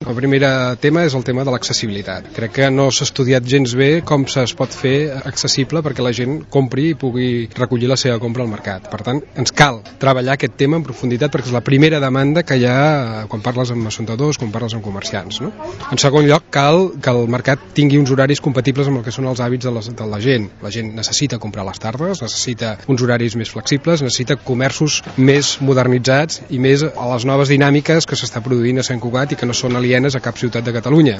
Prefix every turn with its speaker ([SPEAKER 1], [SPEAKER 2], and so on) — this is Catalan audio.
[SPEAKER 1] El primer tema és el tema de l'accessibilitat. Crec que no s'ha estudiat gens bé com es pot fer accessible perquè la gent compri i pugui recollir la seva compra al mercat. Per tant, ens cal treballar aquest tema en profunditat perquè és la primera demanda que hi ha quan parles amb assuntadors, quan parles amb comerciants, no? En segon lloc, cal que el mercat tingui uns horaris compatibles amb el que són els hàbits de la gent. La gent necessita comprar a les tardes, necessita uns horaris més flexibles, necessita comerços més modernitzats i més a les noves dinàmiques que s'està produint a Sant Cugat i que no són alienes a cap ciutat de Catalunya.